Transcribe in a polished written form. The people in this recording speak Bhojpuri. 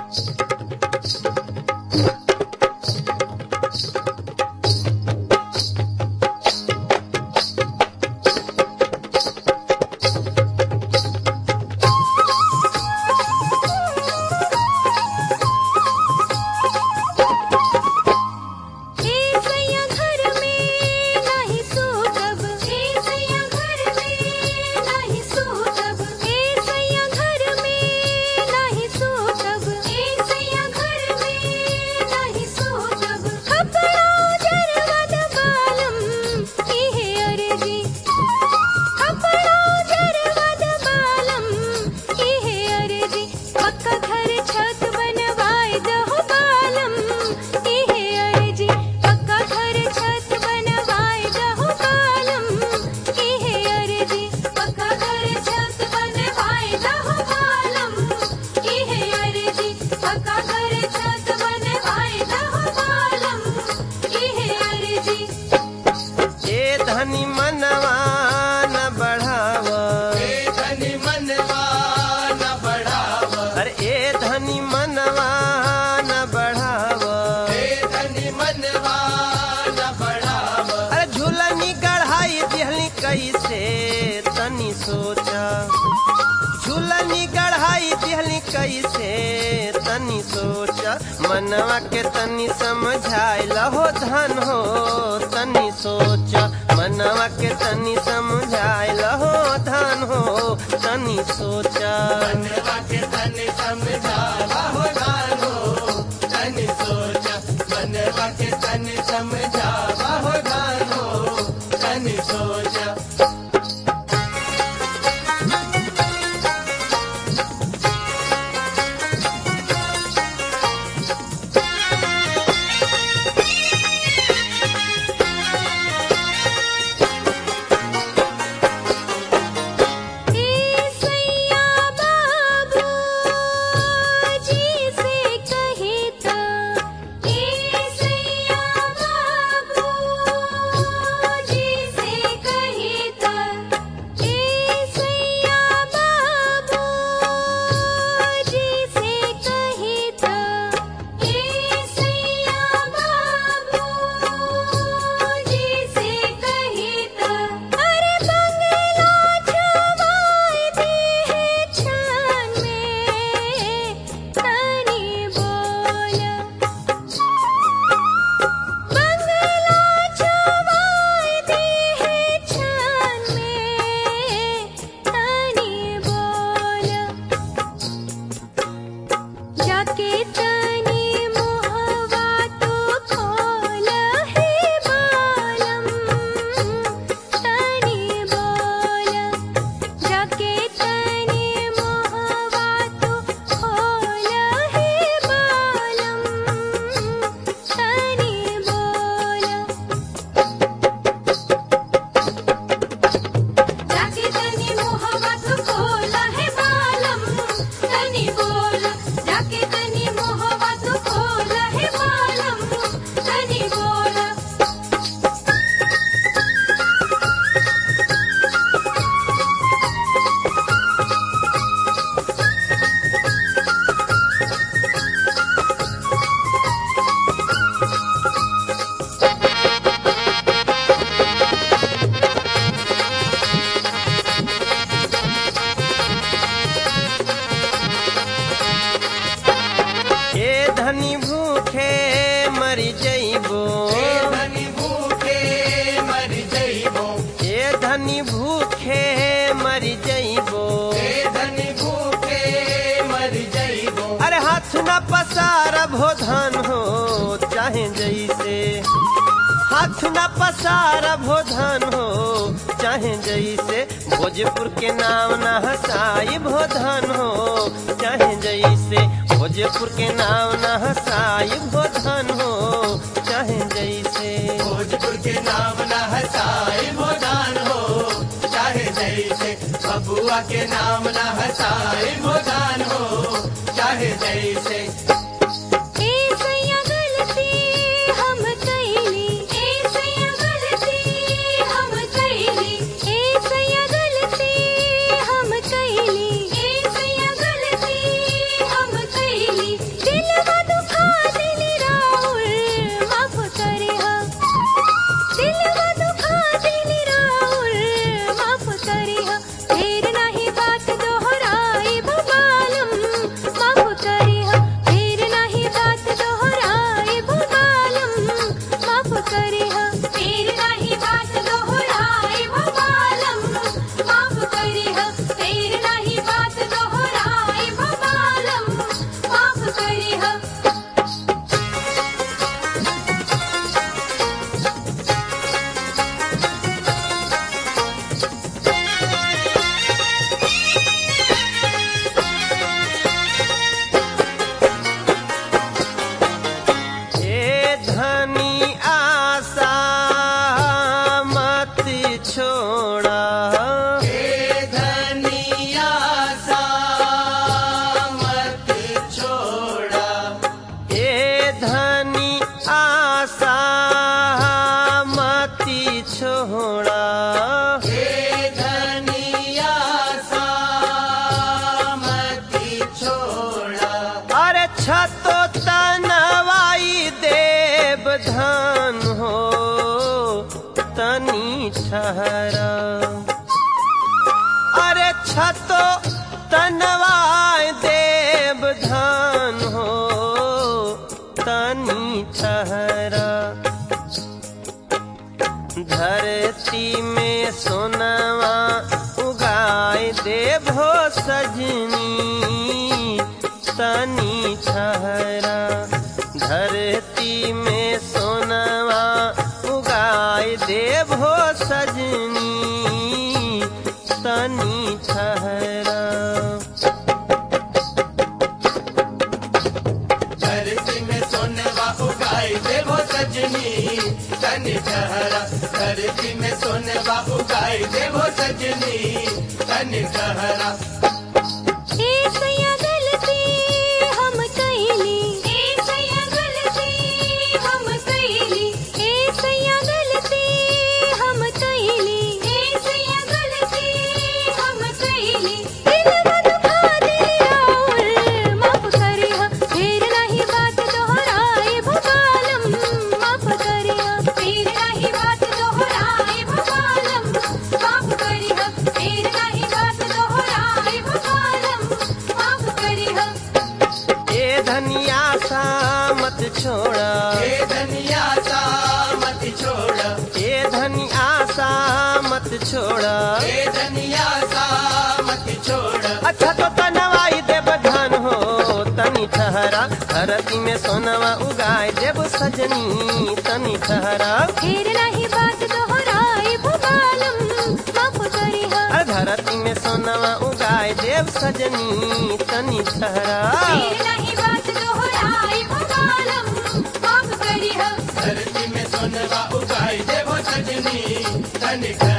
मनवा के तनी समझाइल हो धन हो तनी सोच मनवा के तनी समझाइल हो धन हो तनी सोच मनवा के तनी समझाइल हो धन हो तनी सोच मनवा के तनी समझाइल हो धन हो तनी सोच धन हो चाहे जैसे हाथ न पसार भो धन हो चाहे जैसे भोजपुर के नाम न हसाई भो धन हो चाहे जैसे भोजपुर के नाम न हसाई भो धन हो चाहे जैसे भोजपुर के नाम न हसाई भो धन हो चाहे जैसे बबुआ के नाम न हसाई भो धन हो चाहे जैसे तनी ठहरा धरती में सोनवा उगाए देवो सजनी तनी ठहरा। धरती में सोनवा उगाए देवो सजनी तनी ठहरा। धरती में सोनवा उगाए देवो सजनी तनी ठहरा। छोड़ा ये धनिया सा मत छोड़ा। ये धनिया सा मत छोड़ा। ये धनिया सा मत छोड़ा। अच्छा तो तनवाई देव धान हो तनी ठहरा धरती में सोनवा उगाए देव सजनी तनी ठहरा। फिर नहीं बात दोहराए भूपालम माफ करिहा। धरती में सोनवा उगाए देव सजनी तनी ठहरा। फिर नहीं बात दोहराए भूपालम माफ करिहा। धरती में सोनवा उगाए देवो सजनी तनी ठहरा।